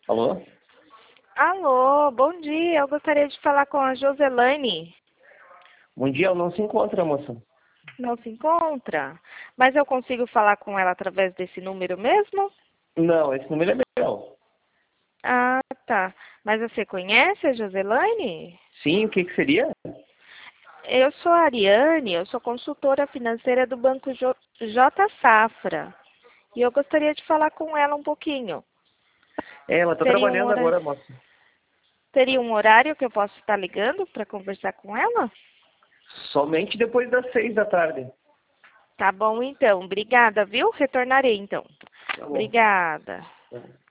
Alô? Alô, bom dia. Eu gostaria de falar com a Joselaine. Bom dia, ela não se encontra, moça. Não se encontra? Mas eu consigo falar com ela através desse número mesmo? Não, esse número é meu. Ah, tá. Mas você conhece a Joselaine? Sim, o que que seria? Eu sou a Ariane, eu sou consultora financeira do Banco J Safra. E eu gostaria de falar com ela um pouquinho. Ela tá Teria um trabalhando horário, agora, moça. teria um horário que eu posso estar ligando para conversar com ela? Somente depois das 6 da tarde. Tá bom, então. Obrigada, viu? Retornarei, então. Tá bom. Obrigada. Tá.